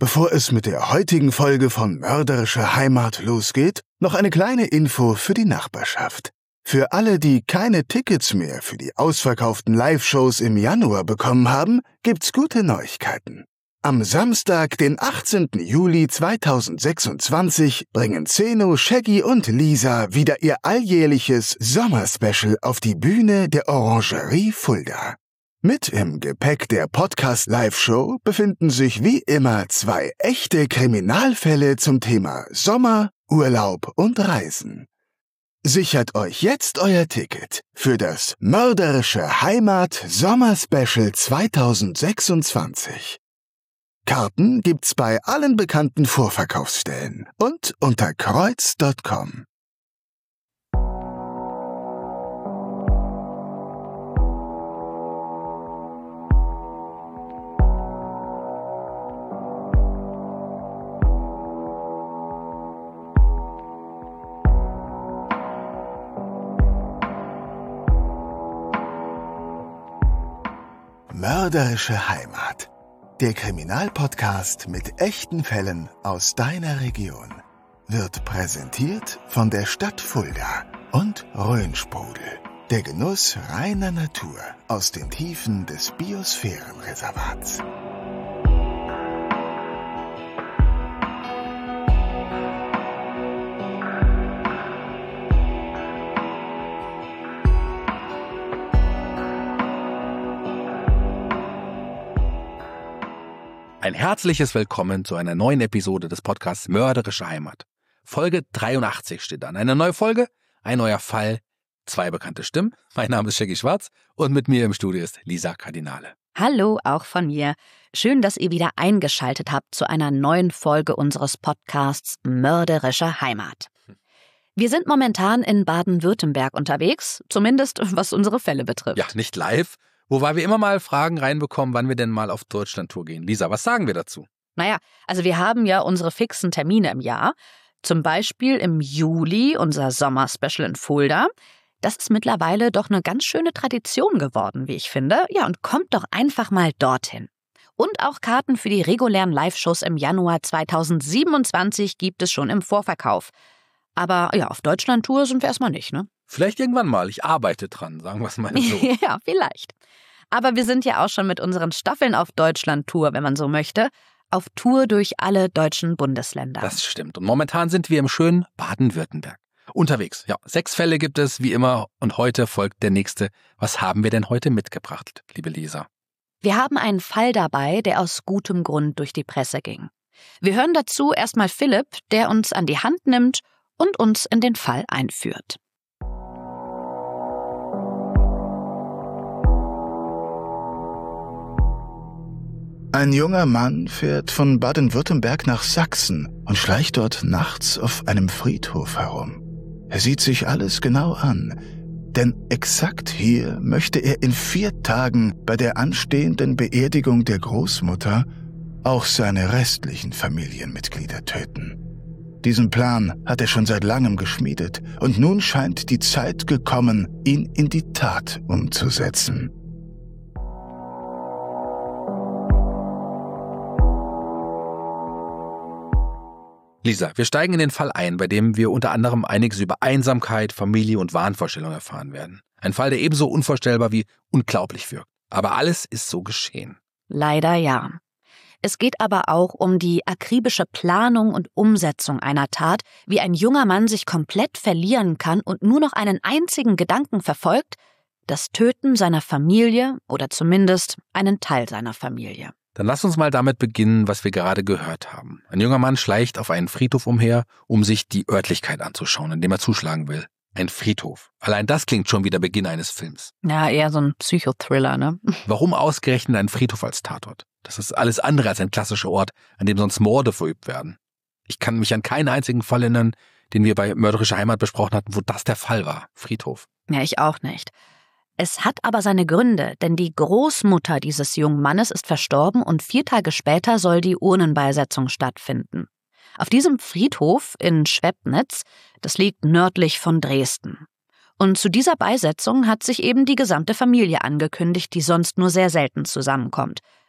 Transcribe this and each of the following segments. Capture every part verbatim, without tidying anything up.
Bevor es mit der heutigen Folge von Mörderische Heimat losgeht, noch eine kleine Info für die Nachbarschaft. Für alle, die keine Tickets mehr für die ausverkauften Live-Shows im Januar bekommen haben, gibt's gute Neuigkeiten. Am Samstag, den achtzehnten Juli zweitausendsechsundzwanzig, bringen Zeno, Shaggy und Lisa wieder ihr alljährliches Sommerspecial auf die Bühne der Orangerie Fulda. Mit im Gepäck der Podcast-Live-Show befinden sich wie immer zwei echte Kriminalfälle zum Thema Sommer, Urlaub und Reisen. Sichert euch jetzt euer Ticket für das Mörderische Heimat Sommerspecial zweitausendsechsundzwanzig. Karten gibt's bei allen bekannten Vorverkaufsstellen und unter kreuz punkt com. Mörderische Heimat. Der Kriminalpodcast mit echten Fällen aus deiner Region wird präsentiert von der Stadt Fulda und Rhönsprudel. Der Genuss reiner Natur aus den Tiefen des Biosphärenreservats. Ein herzliches Willkommen zu einer neuen Episode des Podcasts Mörderische Heimat. Folge dreiundachtzig steht an. Eine neue Folge, ein neuer Fall, zwei bekannte Stimmen. Mein Name ist Shaggy Schwarz und mit mir im Studio ist Lisa Kardinale. Hallo, auch von mir. Schön, dass ihr wieder eingeschaltet habt zu einer neuen Folge unseres Podcasts Mörderische Heimat. Wir sind momentan in Baden-Württemberg unterwegs, zumindest was unsere Fälle betrifft. Ja, nicht live. Wobei wir immer mal Fragen reinbekommen, wann wir denn mal auf Deutschlandtour gehen. Lisa, was sagen wir dazu? Naja, also wir haben ja unsere fixen Termine im Jahr. Zum Beispiel im Juli unser Sommerspecial in Fulda. Das ist mittlerweile doch eine ganz schöne Tradition geworden, wie ich finde. Ja, und kommt doch einfach mal dorthin. Und auch Karten für die regulären Live-Shows im Januar zweitausendsiebenundzwanzig gibt es schon im Vorverkauf. Aber ja, auf Deutschlandtour sind wir erstmal nicht, ne? Vielleicht irgendwann mal. Ich arbeite dran, sagen wir es mal so. Ja, vielleicht. Aber wir sind ja auch schon mit unseren Staffeln auf Deutschland-Tour, wenn man so möchte, auf Tour durch alle deutschen Bundesländer. Das stimmt. Und momentan sind wir im schönen Baden-Württemberg unterwegs. Ja, sechs Fälle gibt es, wie immer. Und heute folgt der nächste. Was haben wir denn heute mitgebracht, liebe Lisa? Wir haben einen Fall dabei, der aus gutem Grund durch die Presse ging. Wir hören dazu erstmal Philipp, der uns an die Hand nimmt und uns in den Fall einführt. Ein junger Mann fährt von Baden-Württemberg nach Sachsen und schleicht dort nachts auf einem Friedhof herum. Er sieht sich alles genau an, denn exakt hier möchte er in vier Tagen bei der anstehenden Beerdigung der Großmutter auch seine restlichen Familienmitglieder töten. Diesen Plan hat er schon seit langem geschmiedet und nun scheint die Zeit gekommen, ihn in die Tat umzusetzen. Lisa, wir steigen in den Fall ein, bei dem wir unter anderem einiges über Einsamkeit, Familie und Wahnvorstellung erfahren werden. Ein Fall, der ebenso unvorstellbar wie unglaublich wirkt. Aber alles ist so geschehen. Leider ja. Es geht aber auch um die akribische Planung und Umsetzung einer Tat, wie ein junger Mann sich komplett verlieren kann und nur noch einen einzigen Gedanken verfolgt: das Töten seiner Familie oder zumindest einen Teil seiner Familie. Dann lass uns mal damit beginnen, was wir gerade gehört haben. Ein junger Mann schleicht auf einen Friedhof umher, um sich die Örtlichkeit anzuschauen, in dem er zuschlagen will. Ein Friedhof. Allein das klingt schon wie der Beginn eines Films. Ja, eher so ein Psychothriller, ne? Warum ausgerechnet ein Friedhof als Tatort? Das ist alles andere als ein klassischer Ort, an dem sonst Morde verübt werden. Ich kann mich an keinen einzigen Fall erinnern, den wir bei Mörderische Heimat besprochen hatten, wo das der Fall war. Friedhof. Ja, ich auch nicht. Es hat aber seine Gründe, denn die Großmutter dieses jungen Mannes ist verstorben und vier Tage später soll die Urnenbeisetzung stattfinden. Auf diesem Friedhof in Schwebnitz, das liegt nördlich von Dresden. Und zu dieser Beisetzung hat sich eben die gesamte Familie angekündigt, die sonst nur sehr selten zusammenkommt.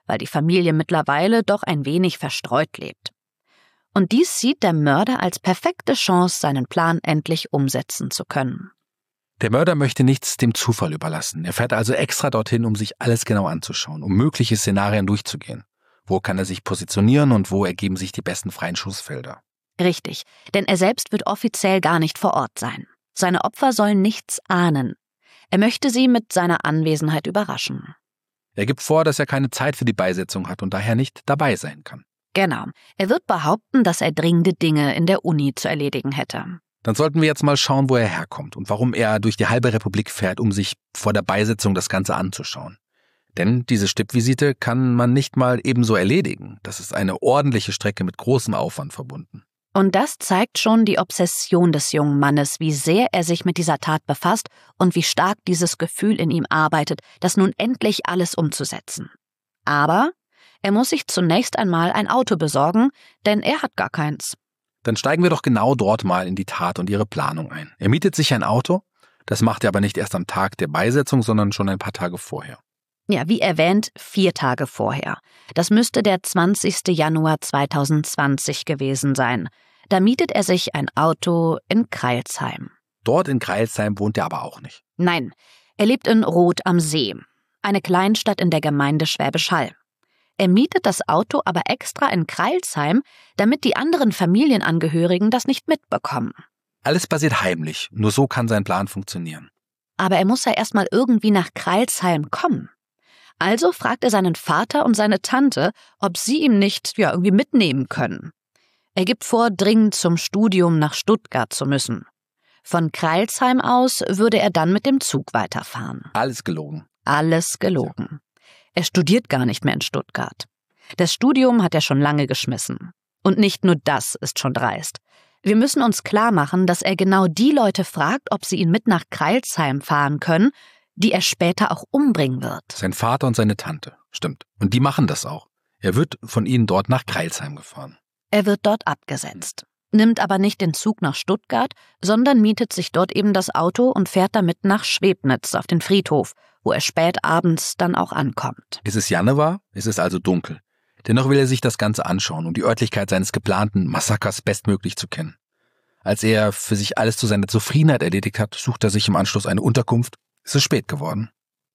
weil die Familie mittlerweile doch ein wenig verstreut lebt. Und dies sieht der Mörder als perfekte Chance, seinen Plan endlich umsetzen zu können. Der Mörder möchte nichts dem Zufall überlassen. Er fährt also extra dorthin, um sich alles genau anzuschauen, um mögliche Szenarien durchzugehen. Wo kann er sich positionieren und wo ergeben sich die besten freien Schussfelder? Richtig, denn er selbst wird offiziell gar nicht vor Ort sein. Seine Opfer sollen nichts ahnen. Er möchte sie mit seiner Anwesenheit überraschen. Er gibt vor, dass er keine Zeit für die Beisetzung hat und daher nicht dabei sein kann. Genau. Er wird behaupten, dass er dringende Dinge in der Uni zu erledigen hätte. Dann sollten wir jetzt mal schauen, wo er herkommt und warum er durch die halbe Republik fährt, um sich vor der Beisetzung das Ganze anzuschauen. Denn diese Stippvisite kann man nicht mal ebenso erledigen. Das ist eine ordentliche Strecke mit großem Aufwand verbunden. Und das zeigt schon die Obsession des jungen Mannes, wie sehr er sich mit dieser Tat befasst und wie stark dieses Gefühl in ihm arbeitet, das nun endlich alles umzusetzen. Aber er muss sich zunächst einmal ein Auto besorgen, denn er hat gar keins. Dann steigen wir doch genau dort mal in die Tat und ihre Planung ein. Er mietet sich ein Auto, das macht er aber nicht erst am Tag der Beisetzung, sondern schon ein paar Tage vorher. Ja, wie erwähnt, vier Tage vorher. Das müsste der zwanzigster Januar zweitausendzwanzig gewesen sein. Da mietet er sich ein Auto in Crailsheim. Dort in Crailsheim wohnt er aber auch nicht. Nein, er lebt in Roth am See, eine Kleinstadt in der Gemeinde Schwäbisch Hall. Er mietet das Auto aber extra in Crailsheim, damit die anderen Familienangehörigen das nicht mitbekommen. Alles passiert heimlich, nur so kann sein Plan funktionieren. Aber er muss ja erstmal irgendwie nach Crailsheim kommen. Also fragt er seinen Vater und seine Tante, ob sie ihm nicht ja irgendwie mitnehmen können. Er gibt vor, dringend zum Studium nach Stuttgart zu müssen. Von Crailsheim aus würde er dann mit dem Zug weiterfahren. Alles gelogen. Alles gelogen. Er studiert gar nicht mehr in Stuttgart. Das Studium hat er schon lange geschmissen. Und nicht nur das ist schon dreist. Wir müssen uns klar machen, dass er genau die Leute fragt, ob sie ihn mit nach Crailsheim fahren können, die er später auch umbringen wird. Sein Vater und seine Tante, stimmt. Und die machen das auch. Er wird von ihnen dort nach Crailsheim gefahren. Er wird dort abgesetzt, nimmt aber nicht den Zug nach Stuttgart, sondern mietet sich dort eben das Auto und fährt damit nach Schwebnitz auf den Friedhof, wo er spät abends dann auch ankommt. Es ist Januar, es ist also dunkel. Dennoch will er sich das Ganze anschauen, um die Örtlichkeit seines geplanten Massakers bestmöglich zu kennen. Als er für sich alles zu seiner Zufriedenheit erledigt hat, sucht er sich im Anschluss eine Unterkunft. Es ist spät geworden.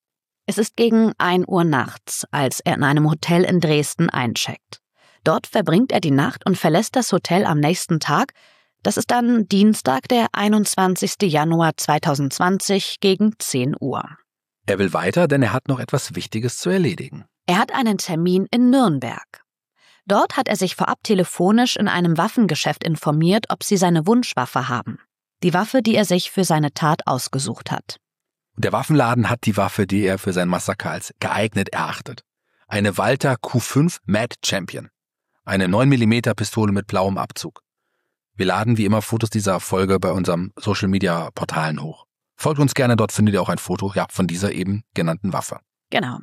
Es ist gegen ein Uhr nachts, als er in einem Hotel in Dresden eincheckt. Dort verbringt er die Nacht und verlässt das Hotel am nächsten Tag. Das ist dann Dienstag, der einundzwanzigster Januar zweitausendzwanzig gegen zehn Uhr. Er will weiter, denn er hat noch etwas Wichtiges zu erledigen. Er hat einen Termin in Nürnberg. Dort hat er sich vorab telefonisch in einem Waffengeschäft informiert, ob sie seine Wunschwaffe haben. Die Waffe, die er sich für seine Tat ausgesucht hat. Der Waffenladen hat die Waffe, die er für sein Massaker als geeignet erachtet. Eine Walther Q fünf Mad Champion. Eine neun Millimeter Pistole mit blauem Abzug. Wir laden wie immer Fotos dieser Folge bei unserem Social-Media-Portalen hoch. Folgt uns gerne, dort findet ihr auch ein Foto ja, von dieser eben genannten Waffe. Genau.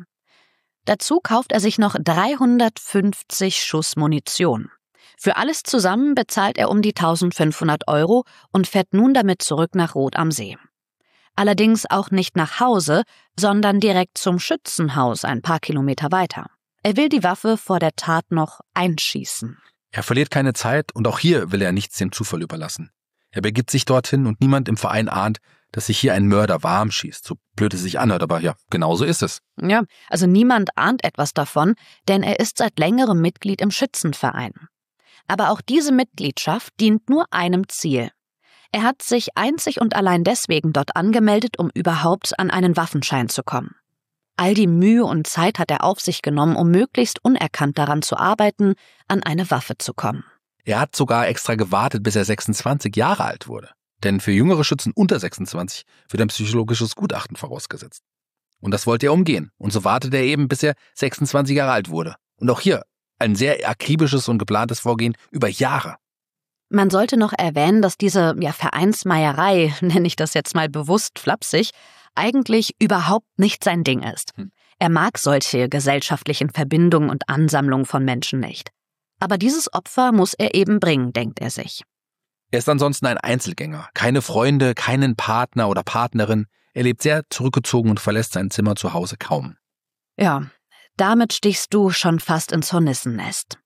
Dazu kauft er sich noch dreihundertfünfzig Schuss Munition. Für alles zusammen bezahlt er um die eintausendfünfhundert Euro und fährt nun damit zurück nach Roth am See. Allerdings auch nicht nach Hause, sondern direkt zum Schützenhaus ein paar Kilometer weiter. Er will die Waffe vor der Tat noch einschießen. Er verliert keine Zeit und auch hier will er nichts dem Zufall überlassen. Er begibt sich dorthin und niemand im Verein ahnt, dass sich hier ein Mörder warm schießt. So blöd es sich anhört, aber ja, genau so ist es. Ja, also niemand ahnt etwas davon, denn er ist seit längerem Mitglied im Schützenverein. Aber auch diese Mitgliedschaft dient nur einem Ziel. Er hat sich einzig und allein deswegen dort angemeldet, um überhaupt an einen Waffenschein zu kommen. All die Mühe und Zeit hat er auf sich genommen, um möglichst unerkannt daran zu arbeiten, an eine Waffe zu kommen. Er hat sogar extra gewartet, bis er sechsundzwanzig Jahre alt wurde. Denn für jüngere Schützen unter sechsundzwanzig wird ein psychologisches Gutachten vorausgesetzt. Und das wollte er umgehen. Und so wartete er eben, bis er sechsundzwanzig Jahre alt wurde. Und auch hier ein sehr akribisches und geplantes Vorgehen über Jahre. Man sollte noch erwähnen, dass diese ja, Vereinsmeierei, nenne ich das jetzt mal bewusst flapsig, eigentlich überhaupt nicht sein Ding ist. Hm. Er mag solche gesellschaftlichen Verbindungen und Ansammlungen von Menschen nicht. Aber dieses Opfer muss er eben bringen, denkt er sich. Er ist ansonsten ein Einzelgänger. Keine Freunde, keinen Partner oder Partnerin. Er lebt sehr zurückgezogen und verlässt sein Zimmer zu Hause kaum. Ja, Damit stichst du schon fast ins Hornissennest.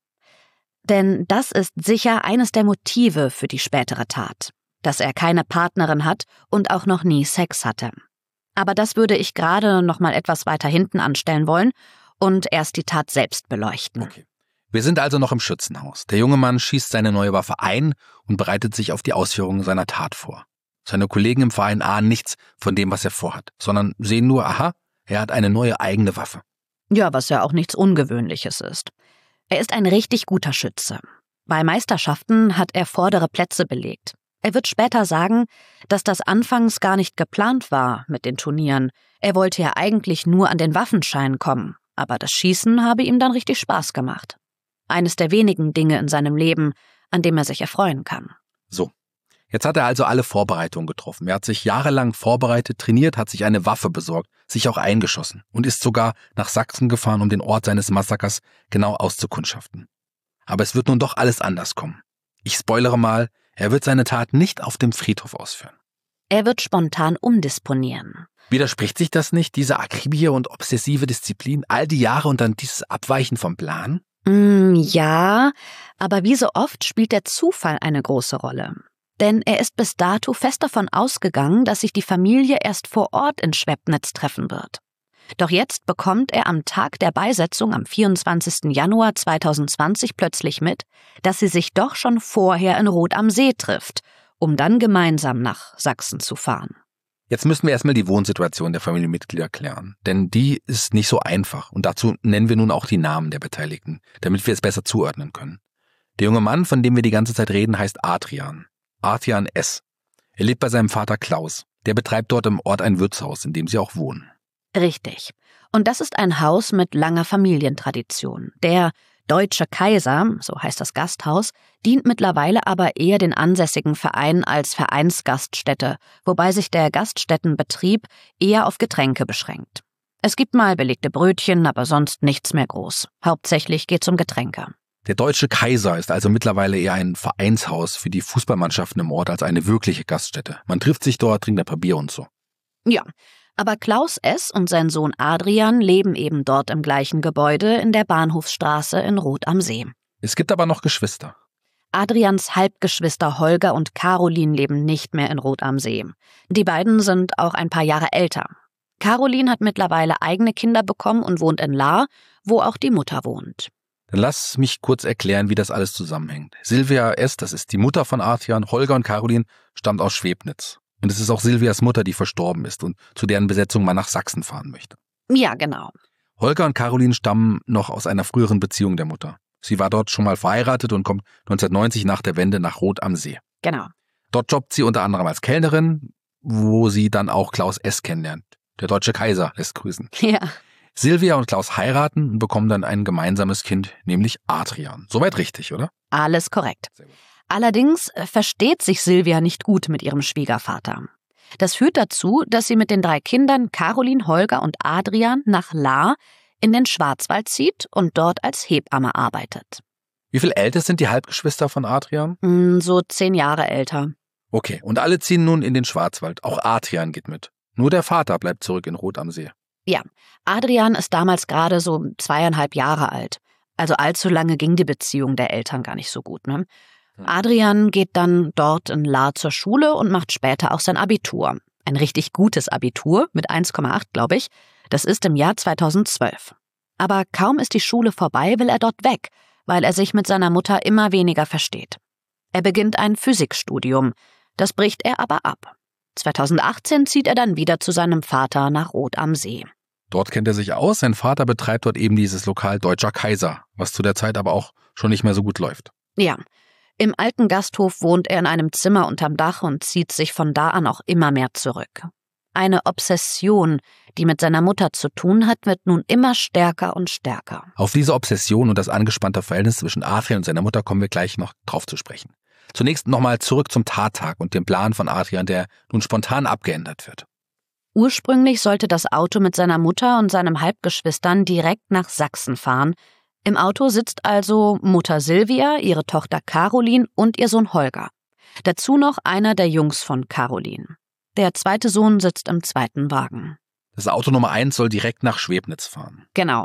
Denn das ist sicher eines der Motive für die spätere Tat, dass er keine Partnerin hat und auch noch nie Sex hatte. Aber das würde ich gerade noch mal etwas weiter hinten anstellen wollen und erst die Tat selbst beleuchten. Okay. Wir sind also noch im Schützenhaus. Der junge Mann schießt seine neue Waffe ein und bereitet sich auf die Ausführung seiner Tat vor. Seine Kollegen im Verein ahnen nichts von dem, was er vorhat, sondern sehen nur, aha, er hat eine neue eigene Waffe. Ja, was ja auch nichts Ungewöhnliches ist. Er ist ein richtig guter Schütze. Bei Meisterschaften hat er vordere Plätze belegt. Er wird später sagen, dass das anfangs gar nicht geplant war mit den Turnieren. Er wollte ja eigentlich nur an den Waffenschein kommen, aber das Schießen habe ihm dann richtig Spaß gemacht. Eines der wenigen Dinge in seinem Leben, an dem er sich erfreuen kann. So, jetzt hat er also alle Vorbereitungen getroffen. Er hat sich jahrelang vorbereitet, trainiert, hat sich eine Waffe besorgt, sich auch eingeschossen und ist sogar nach Sachsen gefahren, um den Ort seines Massakers genau auszukundschaften. Aber es wird nun doch alles anders kommen. Ich spoilere mal, er wird seine Tat nicht auf dem Friedhof ausführen. Er wird spontan umdisponieren. Widerspricht sich das nicht, diese Akribie und obsessive Disziplin, all die Jahre und dann dieses Abweichen vom Plan? Mm, ja, aber wie so oft spielt der Zufall eine große Rolle. Denn er ist bis dato fest davon ausgegangen, dass sich die Familie erst vor Ort in Schwepnitz treffen wird. Doch jetzt bekommt er am Tag der Beisetzung am vierundzwanzigsten Januar zweitausendzwanzig plötzlich mit, dass sie sich doch schon vorher in Roth am See trifft, um dann gemeinsam nach Sachsen zu fahren. Jetzt müssen wir erstmal die Wohnsituation der Familienmitglieder klären, denn die ist nicht so einfach und dazu nennen wir nun auch die Namen der Beteiligten, damit wir es besser zuordnen können. Der junge Mann, von dem wir die ganze Zeit reden, heißt Adrian. Adrian S. Er lebt bei seinem Vater Klaus. Der betreibt dort im Ort ein Wirtshaus, in dem sie auch wohnen. Richtig. Und das ist ein Haus mit langer Familientradition. Der Deutsche Kaiser, so heißt das Gasthaus, dient mittlerweile aber eher den ansässigen Vereinen als Vereinsgaststätte, wobei sich der Gaststättenbetrieb eher auf Getränke beschränkt. Es gibt mal belegte Brötchen, aber sonst nichts mehr groß. Hauptsächlich geht's um Getränke. Der Deutsche Kaiser ist also mittlerweile eher ein Vereinshaus für die Fußballmannschaften im Ort als eine wirkliche Gaststätte. Man trifft sich dort, trinkt ein paar Bier und so. Ja, aber Klaus S. und sein Sohn Adrian leben eben dort im gleichen Gebäude in der Bahnhofsstraße in Roth am See. Es gibt aber noch Geschwister. Adrians Halbgeschwister Holger und Caroline leben nicht mehr in Roth am See. Die beiden sind auch ein paar Jahre älter. Caroline hat mittlerweile eigene Kinder bekommen und wohnt in Lahr, wo auch die Mutter wohnt. Dann lass mich kurz erklären, wie das alles zusammenhängt. Silvia S., das ist die Mutter von Adrian, Holger und Caroline, stammt aus Schwepnitz. Und es ist auch Silvias Mutter, die verstorben ist und zu deren Besetzung man nach Sachsen fahren möchte. Ja, genau. Holger und Caroline stammen noch aus einer früheren Beziehung der Mutter. Sie war dort schon mal verheiratet und kommt neunzehnhundertneunzig nach der Wende nach Roth am See. Genau. Dort jobbt sie unter anderem als Kellnerin, wo sie dann auch Klaus S. kennenlernt. Der Deutsche Kaiser lässt grüßen. Ja. Silvia und Klaus heiraten und bekommen dann ein gemeinsames Kind, nämlich Adrian. Soweit richtig, oder? Alles korrekt. Sehr gut. Allerdings versteht sich Silvia nicht gut mit ihrem Schwiegervater. Das führt dazu, dass sie mit den drei Kindern Caroline, Holger und Adrian nach Lahr in den Schwarzwald zieht und dort als Hebamme arbeitet. Wie viel älter sind die Halbgeschwister von Adrian? So zehn Jahre älter. Okay, und alle ziehen nun in den Schwarzwald. Auch Adrian geht mit. Nur der Vater bleibt zurück in Roth am See. Ja, Adrian ist damals gerade so zweieinhalb Jahre alt. Also allzu lange ging die Beziehung der Eltern gar nicht so gut, ne? Adrian geht dann dort in Lahr zur Schule und macht später auch sein Abitur. Ein richtig gutes Abitur mit eins Komma acht, glaube ich. Das ist im Jahr zweitausendzwölf. Aber kaum ist die Schule vorbei, will er dort weg, weil er sich mit seiner Mutter immer weniger versteht. Er beginnt ein Physikstudium. Das bricht er aber ab. zweitausendachtzehn zieht er dann wieder zu seinem Vater nach Roth am See. Dort kennt er sich aus. Sein Vater betreibt dort eben dieses Lokal Deutscher Kaiser, was zu der Zeit aber auch schon nicht mehr so gut läuft. Ja. Im alten Gasthof wohnt er in einem Zimmer unterm Dach und zieht sich von da an auch immer mehr zurück. Eine Obsession, die mit seiner Mutter zu tun hat, wird nun immer stärker und stärker. Auf diese Obsession und das angespannte Verhältnis zwischen Adrian und seiner Mutter kommen wir gleich noch drauf zu sprechen. Zunächst nochmal zurück zum Tattag und dem Plan von Adrian, der nun spontan abgeändert wird. Ursprünglich sollte das Auto mit seiner Mutter und seinem Halbgeschwistern direkt nach Sachsen fahren. Im Auto sitzt also Mutter Silvia, ihre Tochter Caroline und ihr Sohn Holger. Dazu noch einer der Jungs von Caroline. Der zweite Sohn sitzt im zweiten Wagen. Das Auto Nummer eins soll direkt nach Schwepnitz fahren. Genau.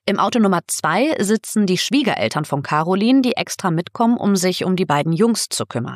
Im Auto Nummer zwei sitzen die Schwiegereltern von Caroline, die extra mitkommen, um sich um die beiden Jungs zu kümmern.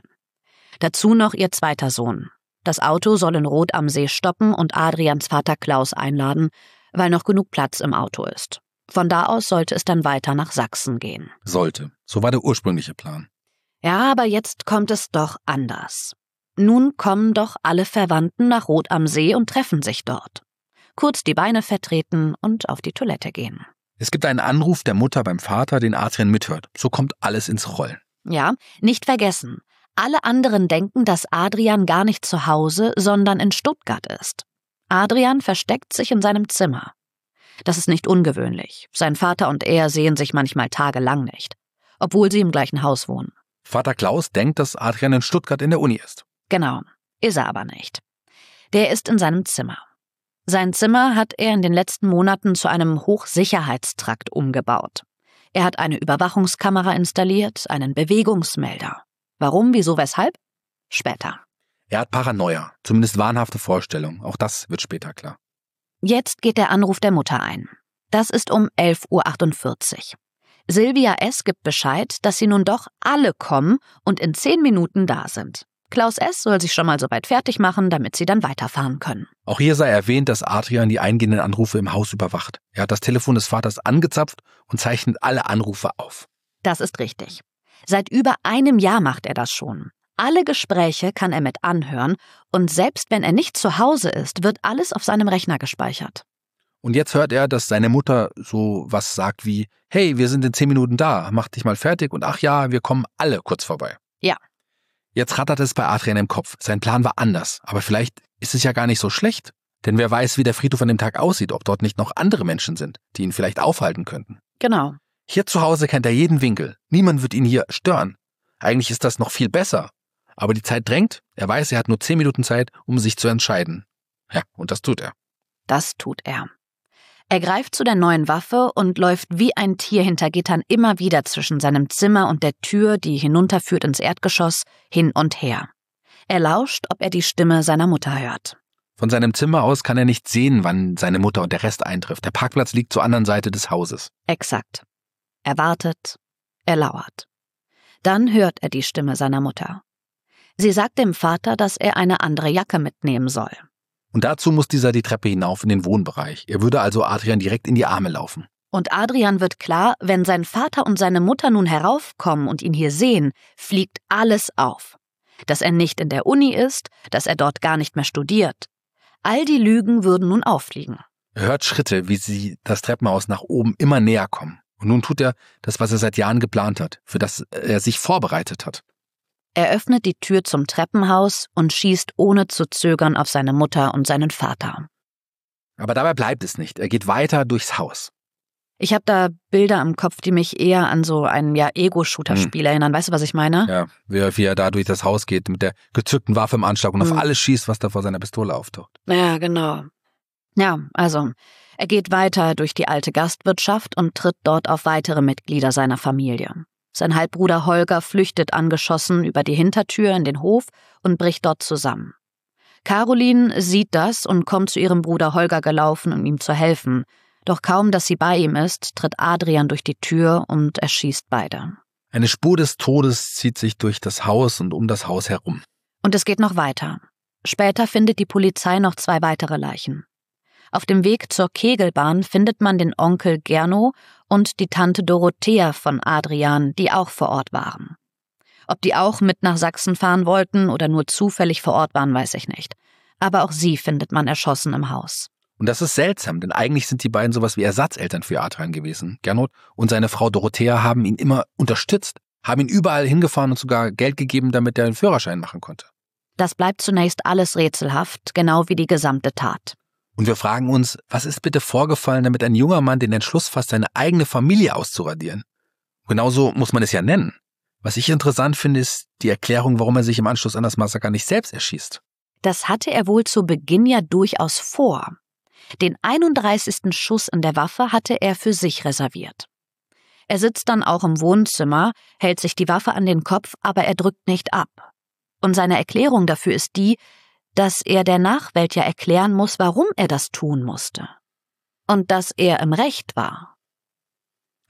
Dazu noch ihr zweiter Sohn. Das Auto soll in Rot am See stoppen und Adrians Vater Klaus einladen, weil noch genug Platz im Auto ist. Von da aus sollte es dann weiter nach Sachsen gehen. Sollte. So war der ursprüngliche Plan. Ja, aber jetzt kommt es doch anders. Nun kommen doch alle Verwandten nach Rot am See und treffen sich dort. Kurz die Beine vertreten und auf die Toilette gehen. Es gibt einen Anruf der Mutter beim Vater, den Adrian mithört. So kommt alles ins Rollen. Ja, nicht vergessen. Alle anderen denken, dass Adrian gar nicht zu Hause, sondern in Stuttgart ist. Adrian versteckt sich in seinem Zimmer. Das ist nicht ungewöhnlich. Sein Vater und er sehen sich manchmal tagelang nicht, obwohl sie im gleichen Haus wohnen. Vater Klaus denkt, dass Adrian in Stuttgart in der Uni ist. Genau, ist er aber nicht. Der ist in seinem Zimmer. Sein Zimmer hat er in den letzten Monaten zu einem Hochsicherheitstrakt umgebaut. Er hat eine Überwachungskamera installiert, einen Bewegungsmelder. Warum, wieso, weshalb? Später. Er hat Paranoia, zumindest wahnhafte Vorstellungen. Auch das wird später klar. Jetzt geht der Anruf der Mutter ein. Das ist um elf Uhr achtundvierzig. Silvia S. gibt Bescheid, dass sie nun doch alle kommen und in zehn Minuten da sind. Klaus S. soll sich schon mal soweit fertig machen, damit sie dann weiterfahren können. Auch hier sei erwähnt, dass Adrian die eingehenden Anrufe im Haus überwacht. Er hat das Telefon des Vaters angezapft und zeichnet alle Anrufe auf. Das ist richtig. Seit über einem Jahr macht er das schon. Alle Gespräche kann er mit anhören und selbst wenn er nicht zu Hause ist, wird alles auf seinem Rechner gespeichert. Und jetzt hört er, dass seine Mutter so was sagt wie, hey, wir sind in zehn Minuten da, mach dich mal fertig und ach ja, wir kommen alle kurz vorbei. Ja. Jetzt rattert es bei Adrian im Kopf. Sein Plan war anders, aber vielleicht ist es ja gar nicht so schlecht. Denn wer weiß, wie der Friedhof an dem Tag aussieht, ob dort nicht noch andere Menschen sind, die ihn vielleicht aufhalten könnten. Genau. Hier zu Hause kennt er jeden Winkel. Niemand wird ihn hier stören. Eigentlich ist das noch viel besser. Aber die Zeit drängt. Er weiß, er hat nur zehn Minuten Zeit, um sich zu entscheiden. Ja, und das tut er. Das tut er. Er greift zu der neuen Waffe und läuft wie ein Tier hinter Gittern immer wieder zwischen seinem Zimmer und der Tür, die hinunterführt ins Erdgeschoss, hin und her. Er lauscht, ob er die Stimme seiner Mutter hört. Von seinem Zimmer aus kann er nicht sehen, wann seine Mutter und der Rest eintrifft. Der Parkplatz liegt zur anderen Seite des Hauses. Exakt. Er wartet, er lauert. Dann hört er die Stimme seiner Mutter. Sie sagt dem Vater, dass er eine andere Jacke mitnehmen soll. Und dazu muss dieser die Treppe hinauf in den Wohnbereich. Er würde also Adrian direkt in die Arme laufen. Und Adrian wird klar, wenn sein Vater und seine Mutter nun heraufkommen und ihn hier sehen, fliegt alles auf. Dass er nicht in der Uni ist, dass er dort gar nicht mehr studiert. All die Lügen würden nun auffliegen. Er hört Schritte, wie sie das Treppenhaus nach oben immer näher kommen. Und nun tut er das, was er seit Jahren geplant hat, für das er sich vorbereitet hat. Er öffnet die Tür zum Treppenhaus und schießt ohne zu zögern auf seine Mutter und seinen Vater. Aber dabei bleibt es nicht. Er geht weiter durchs Haus. Ich habe da Bilder im Kopf, die mich eher an so ein ja, Ego-Shooter-Spiel hm. erinnern. Weißt du, was ich meine? Ja, wie er, wie er da durch das Haus geht mit der gezückten Waffe im Anschlag und hm. auf alles schießt, was da vor seiner Pistole auftaucht. Ja, genau. Ja, also, er geht weiter durch die alte Gastwirtschaft und tritt dort auf weitere Mitglieder seiner Familie. Sein Halbbruder Holger flüchtet angeschossen über die Hintertür in den Hof und bricht dort zusammen. Caroline sieht das und kommt zu ihrem Bruder Holger gelaufen, um ihm zu helfen. Doch kaum, dass sie bei ihm ist, tritt Adrian durch die Tür und erschießt beide. Eine Spur des Todes zieht sich durch das Haus und um das Haus herum. Und es geht noch weiter. Später findet die Polizei noch zwei weitere Leichen. Auf dem Weg zur Kegelbahn findet man den Onkel Gernot und die Tante Dorothea von Adrian, die auch vor Ort waren. Ob die auch mit nach Sachsen fahren wollten oder nur zufällig vor Ort waren, weiß ich nicht. Aber auch sie findet man erschossen im Haus. Und das ist seltsam, denn eigentlich sind die beiden sowas wie Ersatzeltern für Adrian gewesen. Gernot und seine Frau Dorothea haben ihn immer unterstützt, haben ihn überall hingefahren und sogar Geld gegeben, damit er einen Führerschein machen konnte. Das bleibt zunächst alles rätselhaft, genau wie die gesamte Tat. Und wir fragen uns, was ist bitte vorgefallen, damit ein junger Mann den Entschluss fasst, seine eigene Familie auszuradieren? Genauso muss man es ja nennen. Was ich interessant finde, ist die Erklärung, warum er sich im Anschluss an das Massaker nicht selbst erschießt. Das hatte er wohl zu Beginn ja durchaus vor. Den einunddreißigsten Schuss in der Waffe hatte er für sich reserviert. Er sitzt dann auch im Wohnzimmer, hält sich die Waffe an den Kopf, aber er drückt nicht ab. Und seine Erklärung dafür ist die, dass er der Nachwelt ja erklären muss, warum er das tun musste. Und dass er im Recht war.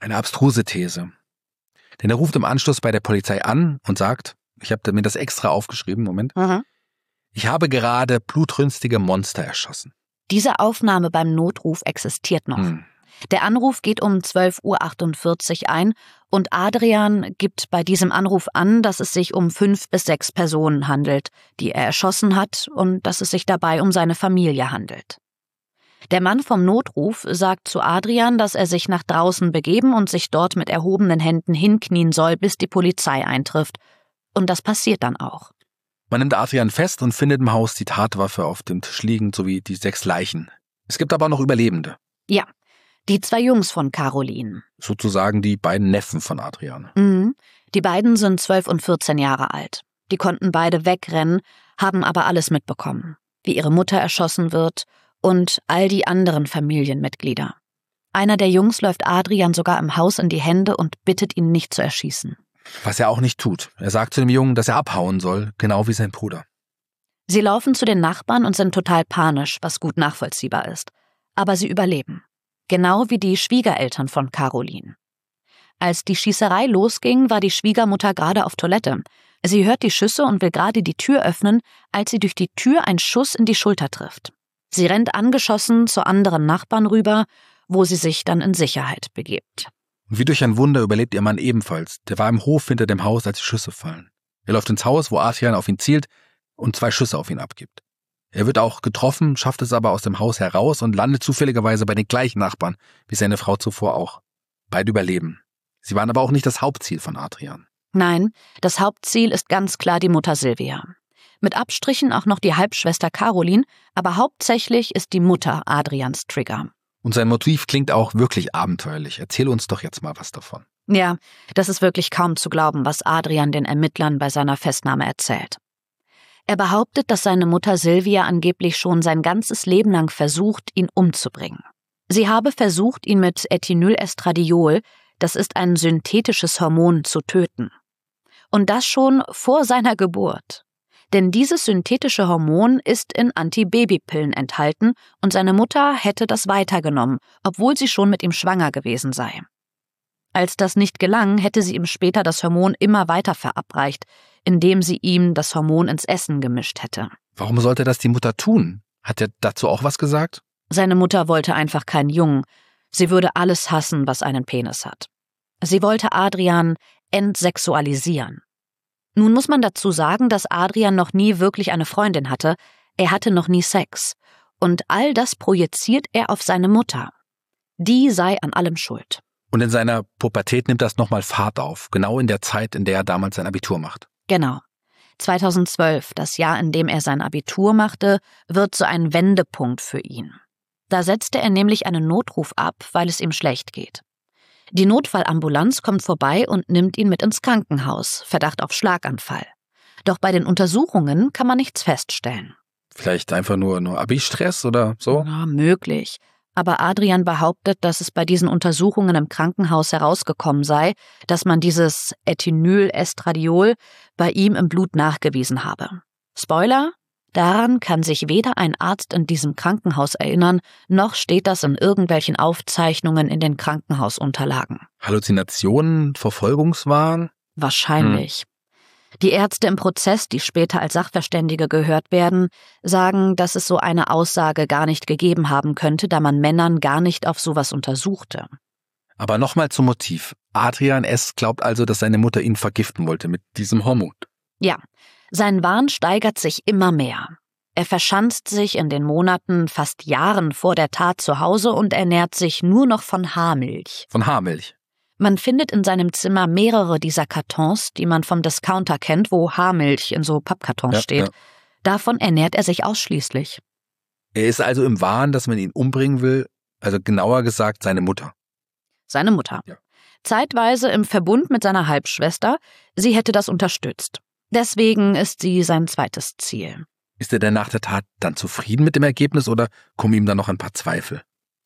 Eine abstruse These. Denn er ruft im Anschluss bei der Polizei an und sagt, ich habe mir das extra aufgeschrieben, Moment, Mhm. ich habe gerade blutrünstige Monster erschossen. Diese Aufnahme beim Notruf existiert noch. Hm. Der Anruf geht um zwölf Uhr achtundvierzig ein und Adrian gibt bei diesem Anruf an, dass es sich um fünf bis sechs Personen handelt, die er erschossen hat und dass es sich dabei um seine Familie handelt. Der Mann vom Notruf sagt zu Adrian, dass er sich nach draußen begeben und sich dort mit erhobenen Händen hinknien soll, bis die Polizei eintrifft. Und das passiert dann auch. Man nimmt Adrian fest und findet im Haus die Tatwaffe auf dem Tisch liegend sowie die sechs Leichen. Es gibt aber noch Überlebende. Ja, die zwei Jungs von Caroline. Sozusagen die beiden Neffen von Adrian. Mhm. Die beiden sind zwölf und vierzehn Jahre alt. Die konnten beide wegrennen, haben aber alles mitbekommen. Wie ihre Mutter erschossen wird und all die anderen Familienmitglieder. Einer der Jungs läuft Adrian sogar im Haus in die Hände und bittet ihn nicht zu erschießen. Was er auch nicht tut. Er sagt zu dem Jungen, dass er abhauen soll, genau wie sein Bruder. Sie laufen zu den Nachbarn und sind total panisch, was gut nachvollziehbar ist. Aber sie überleben. Genau wie die Schwiegereltern von Caroline. Als die Schießerei losging, war die Schwiegermutter gerade auf Toilette. Sie hört die Schüsse und will gerade die Tür öffnen, als sie durch die Tür einen Schuss in die Schulter trifft. Sie rennt angeschossen zu anderen Nachbarn rüber, wo sie sich dann in Sicherheit begibt. Und wie durch ein Wunder überlebt ihr Mann ebenfalls. Der war im Hof hinter dem Haus, als die Schüsse fallen. Er läuft ins Haus, wo Adrian auf ihn zielt und zwei Schüsse auf ihn abgibt. Er wird auch getroffen, schafft es aber aus dem Haus heraus und landet zufälligerweise bei den gleichen Nachbarn, wie seine Frau zuvor auch. Beide überleben. Sie waren aber auch nicht das Hauptziel von Adrian. Nein, das Hauptziel ist ganz klar die Mutter Silvia. Mit Abstrichen auch noch die Halbschwester Caroline, aber hauptsächlich ist die Mutter Adrians Trigger. Und sein Motiv klingt auch wirklich abenteuerlich. Erzähl uns doch jetzt mal was davon. Ja, das ist wirklich kaum zu glauben, was Adrian den Ermittlern bei seiner Festnahme erzählt. Er behauptet, dass seine Mutter Silvia angeblich schon sein ganzes Leben lang versucht, ihn umzubringen. Sie habe versucht, ihn mit Ethinylestradiol, das ist ein synthetisches Hormon, zu töten. Und das schon vor seiner Geburt. Denn dieses synthetische Hormon ist in Antibabypillen enthalten und seine Mutter hätte das weitergenommen, obwohl sie schon mit ihm schwanger gewesen sei. Als das nicht gelang, hätte sie ihm später das Hormon immer weiter verabreicht, indem sie ihm das Hormon ins Essen gemischt hätte. Warum sollte das die Mutter tun? Hat er dazu auch was gesagt? Seine Mutter wollte einfach keinen Jungen. Sie würde alles hassen, was einen Penis hat. Sie wollte Adrian entsexualisieren. Nun muss man dazu sagen, dass Adrian noch nie wirklich eine Freundin hatte. Er hatte noch nie Sex. Und all das projiziert er auf seine Mutter. Die sei an allem schuld. Und in seiner Pubertät nimmt das nochmal Fahrt auf, genau in der Zeit, in der er damals sein Abitur macht. Genau. zweitausendzwölf, das Jahr, in dem er sein Abitur machte, wird so ein Wendepunkt für ihn. Da setzte er nämlich einen Notruf ab, weil es ihm schlecht geht. Die Notfallambulanz kommt vorbei und nimmt ihn mit ins Krankenhaus, Verdacht auf Schlaganfall. Doch bei den Untersuchungen kann man nichts feststellen. Vielleicht einfach nur, nur Abi-Stress oder so? Ja, möglich. Aber Adrian behauptet, dass es bei diesen Untersuchungen im Krankenhaus herausgekommen sei, dass man dieses Ethinylestradiol bei ihm im Blut nachgewiesen habe. Spoiler: Daran kann sich weder ein Arzt in diesem Krankenhaus erinnern, noch steht das in irgendwelchen Aufzeichnungen in den Krankenhausunterlagen. Halluzinationen, Verfolgungswahn? Wahrscheinlich. Hm. Die Ärzte im Prozess, die später als Sachverständige gehört werden, sagen, dass es so eine Aussage gar nicht gegeben haben könnte, da man Männern gar nicht auf sowas untersuchte. Aber nochmal zum Motiv. Adrian S. glaubt also, dass seine Mutter ihn vergiften wollte mit diesem Hormon. Ja, sein Wahn steigert sich immer mehr. Er verschanzt sich in den Monaten, fast Jahren vor der Tat zu Hause und ernährt sich nur noch von Haarmilch. Von Haarmilch? Man findet in seinem Zimmer mehrere dieser Kartons, die man vom Discounter kennt, wo Haarmilch in so Pappkartons ja, steht. Ja. Davon ernährt er sich ausschließlich. Er ist also im Wahn, dass man ihn umbringen will, also genauer gesagt seine Mutter. Seine Mutter. Ja. Zeitweise im Verbund mit seiner Halbschwester. Sie hätte das unterstützt. Deswegen ist sie sein zweites Ziel. Ist er denn nach der Tat dann zufrieden mit dem Ergebnis oder kommen ihm dann noch ein paar Zweifel?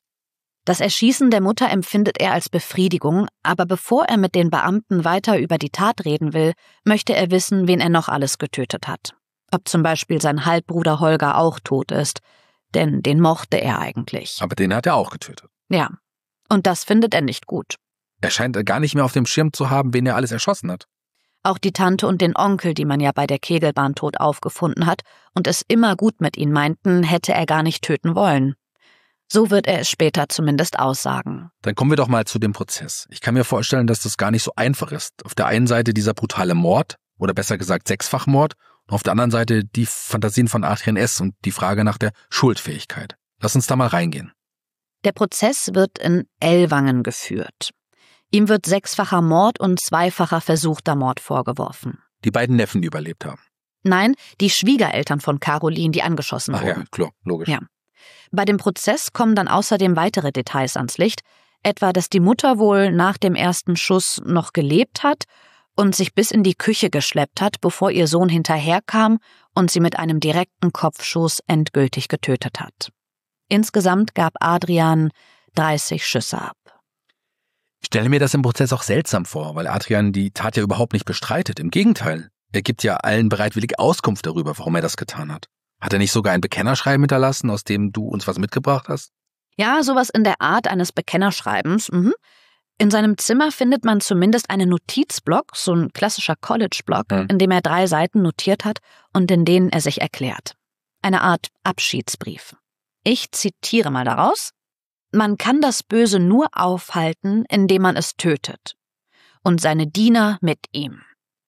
Das Erschießen der Mutter empfindet er als Befriedigung, aber bevor er mit den Beamten weiter über die Tat reden will, möchte er wissen, wen er noch alles getötet hat. Ob zum Beispiel sein Halbbruder Holger auch tot ist, denn den mochte er eigentlich. Aber den hat er auch getötet. Ja, und das findet er nicht gut. Er scheint gar nicht mehr auf dem Schirm zu haben, wen er alles erschossen hat. Auch die Tante und den Onkel, die man ja bei der Kegelbahn tot aufgefunden hat und es immer gut mit ihnen meinten, hätte er gar nicht töten wollen. So wird er es später zumindest aussagen. Dann kommen wir doch mal zu dem Prozess. Ich kann mir vorstellen, dass das gar nicht so einfach ist. Auf der einen Seite dieser brutale Mord, oder besser gesagt Sechsfachmord, und auf der anderen Seite die Fantasien von Adrian S. und die Frage nach der Schuldfähigkeit. Lass uns da mal reingehen. Der Prozess wird in Ellwangen geführt. Ihm wird sechsfacher Mord und zweifacher versuchter Mord vorgeworfen. Die beiden Neffen, die überlebt haben. Nein, die Schwiegereltern von Caroline, die angeschossen Ach wurden. ja, klar, logisch. Ja. Bei dem Prozess kommen dann außerdem weitere Details ans Licht, etwa, dass die Mutter wohl nach dem ersten Schuss noch gelebt hat und sich bis in die Küche geschleppt hat, bevor ihr Sohn hinterherkam und sie mit einem direkten Kopfschuss endgültig getötet hat. Insgesamt gab Adrian dreißig Schüsse ab. Ich stelle mir das im Prozess auch seltsam vor, weil Adrian die Tat ja überhaupt nicht bestreitet. Im Gegenteil, er gibt ja allen bereitwillig Auskunft darüber, warum er das getan hat. Hat er nicht sogar ein Bekennerschreiben hinterlassen, aus dem du uns was mitgebracht hast? Ja, sowas in der Art eines Bekennerschreibens. Mhm. In seinem Zimmer findet man zumindest einen Notizblock, so ein klassischer College-Block, mhm. in dem er drei Seiten notiert hat und in denen er sich erklärt. Eine Art Abschiedsbrief. Ich zitiere mal daraus. Man kann das Böse nur aufhalten, indem man es tötet. Und seine Diener mit ihm.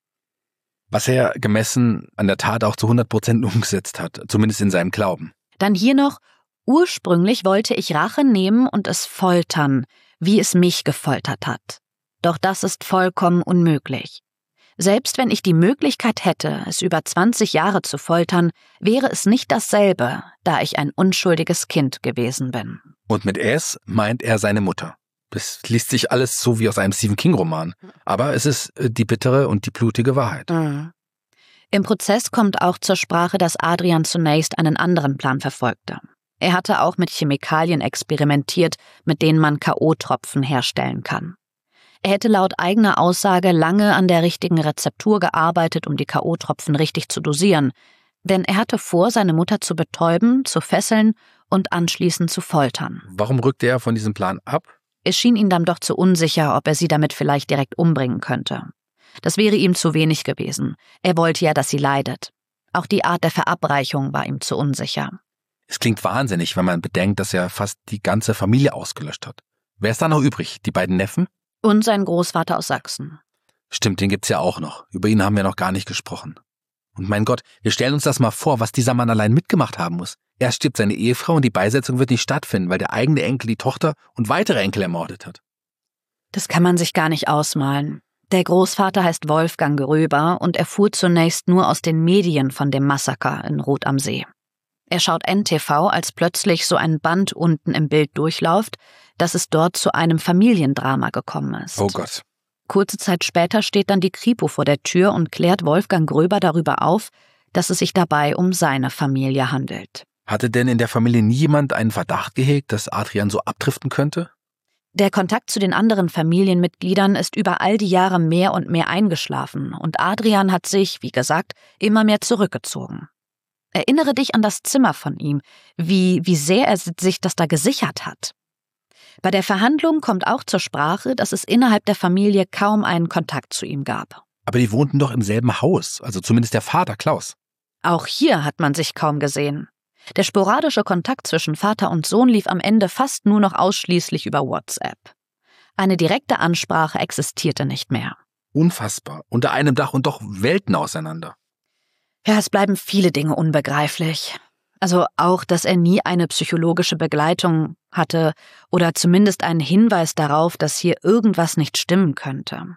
Was er gemessen an der Tat auch zu hundert Prozent umgesetzt hat, zumindest in seinem Glauben. Dann hier noch, ursprünglich wollte ich Rache nehmen und es foltern, wie es mich gefoltert hat. Doch das ist vollkommen unmöglich. Selbst wenn ich die Möglichkeit hätte, es über zwanzig Jahre zu foltern, wäre es nicht dasselbe, da ich ein unschuldiges Kind gewesen bin. Und mit es meint er seine Mutter. Das liest sich alles so wie aus einem Stephen King-Roman. Aber es ist die bittere und die blutige Wahrheit. Mhm. Im Prozess kommt auch zur Sprache, dass Adrian zunächst einen anderen Plan verfolgte. Er hatte auch mit Chemikalien experimentiert, mit denen man K O-Tropfen herstellen kann. Er hätte laut eigener Aussage lange an der richtigen Rezeptur gearbeitet, um die K O-Tropfen richtig zu dosieren. Denn er hatte vor, seine Mutter zu betäuben, zu fesseln und anschließend zu foltern. Warum rückte er von diesem Plan ab? Es schien ihm dann doch zu unsicher, ob er sie damit vielleicht direkt umbringen könnte. Das wäre ihm zu wenig gewesen. Er wollte ja, dass sie leidet. Auch die Art der Verabreichung war ihm zu unsicher. Es klingt wahnsinnig, wenn man bedenkt, dass er fast die ganze Familie ausgelöscht hat. Wer ist da noch übrig? Die beiden Neffen? Und sein Großvater aus Sachsen. Stimmt, den gibt's ja auch noch. Über ihn haben wir noch gar nicht gesprochen. Und mein Gott, wir stellen uns das mal vor, was dieser Mann allein mitgemacht haben muss. Erst stirbt seine Ehefrau und die Beisetzung wird nicht stattfinden, weil der eigene Enkel die Tochter und weitere Enkel ermordet hat. Das kann man sich gar nicht ausmalen. Der Großvater heißt Wolfgang Gröber und erfuhr zunächst nur aus den Medien von dem Massaker in Rot am See. Er schaut N T V, als plötzlich so ein Band unten im Bild durchläuft, dass es dort zu einem Familiendrama gekommen ist. Oh Gott. Kurze Zeit später steht dann die Kripo vor der Tür und klärt Wolfgang Gröber darüber auf, dass es sich dabei um seine Familie handelt. Hatte denn in der Familie nie jemand einen Verdacht gehegt, dass Adrian so abdriften könnte? Der Kontakt zu den anderen Familienmitgliedern ist über all die Jahre mehr und mehr eingeschlafen und Adrian hat sich, wie gesagt, immer mehr zurückgezogen. Erinnere dich an das Zimmer von ihm, wie, wie sehr er sich das da gesichert hat. Bei der Verhandlung kommt auch zur Sprache, dass es innerhalb der Familie kaum einen Kontakt zu ihm gab. Aber die wohnten doch im selben Haus, also zumindest der Vater Klaus. Auch hier hat man sich kaum gesehen. Der sporadische Kontakt zwischen Vater und Sohn lief am Ende fast nur noch ausschließlich über WhatsApp. Eine direkte Ansprache existierte nicht mehr. Unfassbar. Unter einem Dach und doch Welten auseinander. Ja, es bleiben viele Dinge unbegreiflich. Also auch, dass er nie eine psychologische Begleitung hatte oder zumindest einen Hinweis darauf, dass hier irgendwas nicht stimmen könnte.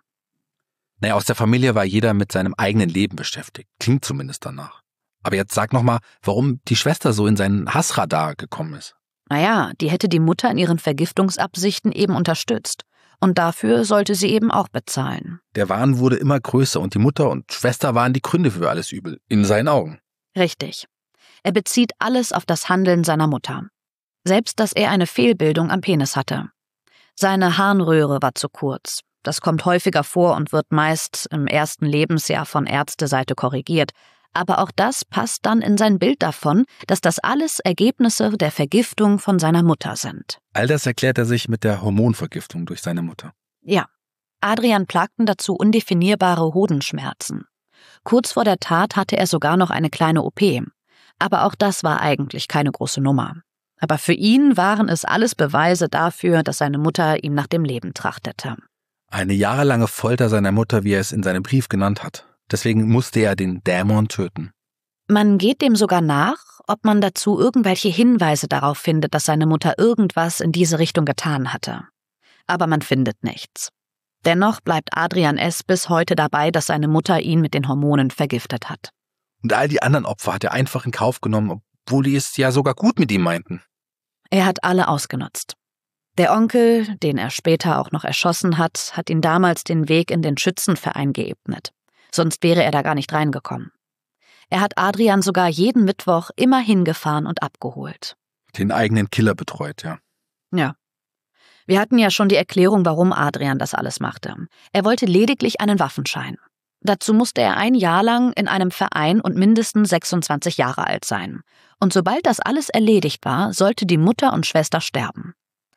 Naja, aus der Familie war jeder mit seinem eigenen Leben beschäftigt. Klingt zumindest danach. Aber jetzt sag noch mal, warum die Schwester so in seinen Hassradar gekommen ist. Naja, die hätte die Mutter in ihren Vergiftungsabsichten eben unterstützt. Und dafür sollte sie eben auch bezahlen. Der Wahn wurde immer größer und die Mutter und Schwester waren die Gründe für alles Übel, in seinen Augen. Richtig. Er bezieht alles auf das Handeln seiner Mutter. Selbst, dass er eine Fehlbildung am Penis hatte. Seine Harnröhre war zu kurz. Das kommt häufiger vor und wird meist im ersten Lebensjahr von Ärzteseite korrigiert. Aber auch das passt dann in sein Bild davon, dass das alles Ergebnisse der Vergiftung von seiner Mutter sind. All das erklärt er sich mit der Hormonvergiftung durch seine Mutter. Ja, Adrian plagten dazu undefinierbare Hodenschmerzen. Kurz vor der Tat hatte er sogar noch eine kleine O P. Aber auch das war eigentlich keine große Nummer. Aber für ihn waren es alles Beweise dafür, dass seine Mutter ihm nach dem Leben trachtete. Eine jahrelange Folter seiner Mutter, wie er es in seinem Brief genannt hat. Deswegen musste er den Dämon töten. Man geht dem sogar nach, ob man dazu irgendwelche Hinweise darauf findet, dass seine Mutter irgendwas in diese Richtung getan hatte. Aber man findet nichts. Dennoch bleibt Adrian S. bis heute dabei, dass seine Mutter ihn mit den Hormonen vergiftet hat. Und all die anderen Opfer hat er einfach in Kauf genommen, obwohl die es ja sogar gut mit ihm meinten. Er hat alle ausgenutzt. Der Onkel, den er später auch noch erschossen hat, hat ihm damals den Weg in den Schützenverein geebnet. Sonst wäre er da gar nicht reingekommen. Er hat Adrian sogar jeden Mittwoch immer hingefahren und abgeholt. Den eigenen Killer betreut, ja. Ja. Wir hatten ja schon die Erklärung, warum Adrian das alles machte. Er wollte lediglich einen Waffenschein. Dazu musste er ein Jahr lang in einem Verein und mindestens sechsundzwanzig Jahre alt sein. Und sobald das alles erledigt war, sollte die Mutter und Schwester sterben.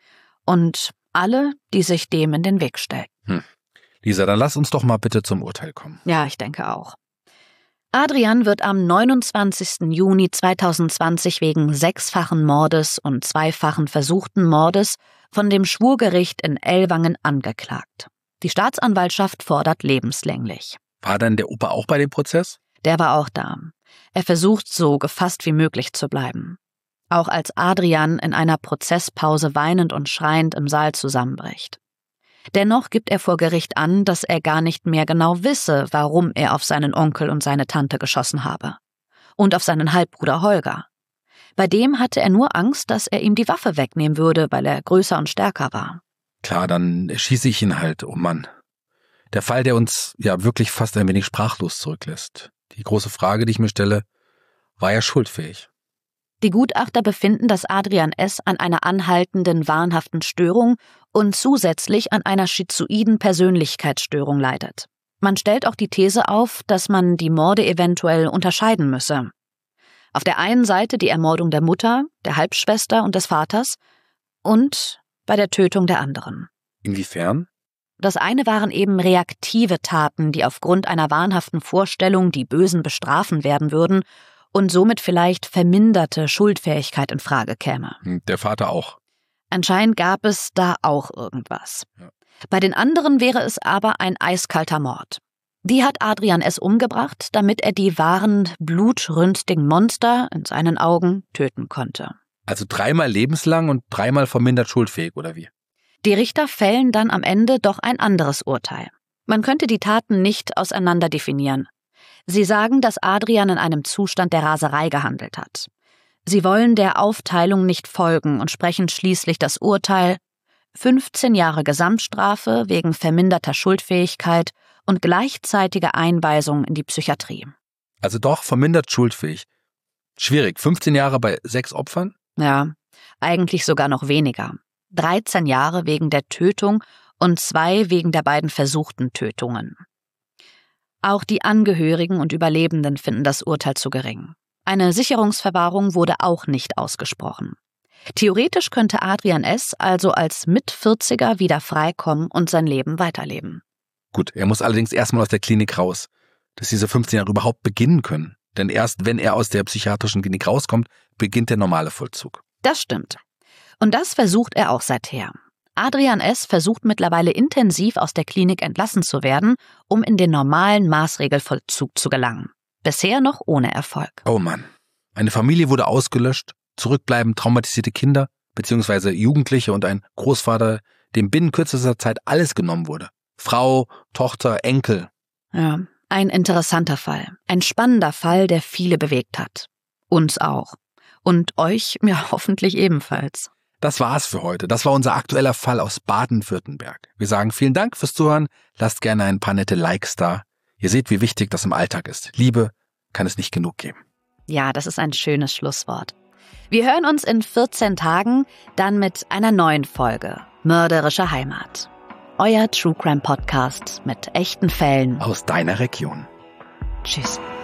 Und alle, die sich dem in den Weg stellten. Hm. Lisa, dann lass uns doch mal bitte zum Urteil kommen. Ja, ich denke auch. Adrian wird am neunundzwanzigsten Juni zweitausendzwanzig wegen sechsfachen Mordes und zweifachen versuchten Mordes von dem Schwurgericht in Ellwangen angeklagt. Die Staatsanwaltschaft fordert lebenslänglich. War dann der Opa auch bei dem Prozess? Der war auch da. Er versucht, so gefasst wie möglich zu bleiben. Auch als Adrian in einer Prozesspause weinend und schreiend im Saal zusammenbricht. Dennoch gibt er vor Gericht an, dass er gar nicht mehr genau wisse, warum er auf seinen Onkel und seine Tante geschossen habe. Und auf seinen Halbbruder Holger. Bei dem hatte er nur Angst, dass er ihm die Waffe wegnehmen würde, weil er größer und stärker war. Klar, dann schieße ich ihn halt, oh Mann. Der Fall, der uns ja wirklich fast ein wenig sprachlos zurücklässt. Die große Frage, die ich mir stelle, war er schuldfähig? Die Gutachter befinden, dass Adrian S. an einer anhaltenden wahnhaften Störung und zusätzlich an einer schizoiden Persönlichkeitsstörung leidet. Man stellt auch die These auf, dass man die Morde eventuell unterscheiden müsse. Auf der einen Seite die Ermordung der Mutter, der Halbschwester und des Vaters und bei der Tötung der anderen. Inwiefern? Das eine waren eben reaktive Taten, die aufgrund einer wahnhaften Vorstellung die Bösen bestrafen werden würden und somit vielleicht verminderte Schuldfähigkeit in Frage käme. Der Vater auch. Anscheinend gab es da auch irgendwas. Ja. Bei den anderen wäre es aber ein eiskalter Mord. Die hat Adrian S. umgebracht, damit er die wahren, blutrünstigen Monster, in seinen Augen, töten konnte. Also dreimal lebenslang und dreimal vermindert schuldfähig, oder wie? Die Richter fällen dann am Ende doch ein anderes Urteil. Man könnte die Taten nicht auseinander definieren. Sie sagen, dass Adrian in einem Zustand der Raserei gehandelt hat. Sie wollen der Aufteilung nicht folgen und sprechen schließlich das Urteil fünfzehn Jahre Gesamtstrafe wegen verminderter Schuldfähigkeit und gleichzeitige Einweisung in die Psychiatrie. Also doch vermindert schuldfähig. Schwierig. fünfzehn Jahre bei sechs Opfern? Ja, eigentlich sogar noch weniger. dreizehn Jahre wegen der Tötung und zwei wegen der beiden versuchten Tötungen. Auch die Angehörigen und Überlebenden finden das Urteil zu gering. Eine Sicherungsverwahrung wurde auch nicht ausgesprochen. Theoretisch könnte Adrian S. also als Mit-vierziger wieder freikommen und sein Leben weiterleben. Gut, er muss allerdings erstmal aus der Klinik raus, dass diese fünfzehn Jahre überhaupt beginnen können. Denn erst wenn er aus der psychiatrischen Klinik rauskommt, beginnt der normale Vollzug. Das stimmt. Und das versucht er auch seither. Adrian S. versucht mittlerweile intensiv aus der Klinik entlassen zu werden, um in den normalen Maßregelvollzug zu gelangen. Bisher noch ohne Erfolg. Oh Mann. Eine Familie wurde ausgelöscht, zurückbleiben traumatisierte Kinder bzw. Jugendliche und ein Großvater, dem binnen kürzester Zeit alles genommen wurde. Frau, Tochter, Enkel. Ja, ein interessanter Fall. Ein spannender Fall, der viele bewegt hat. Uns auch. Und euch, ja, hoffentlich ebenfalls. Das war's für heute. Das war unser aktueller Fall aus Baden-Württemberg. Wir sagen vielen Dank fürs Zuhören. Lasst gerne ein paar nette Likes da. Ihr seht, wie wichtig das im Alltag ist. Liebe kann es nicht genug geben. Ja, das ist ein schönes Schlusswort. Wir hören uns in vierzehn Tagen dann mit einer neuen Folge Mörderische Heimat. Euer True Crime Podcast mit echten Fällen aus deiner Region. Tschüss.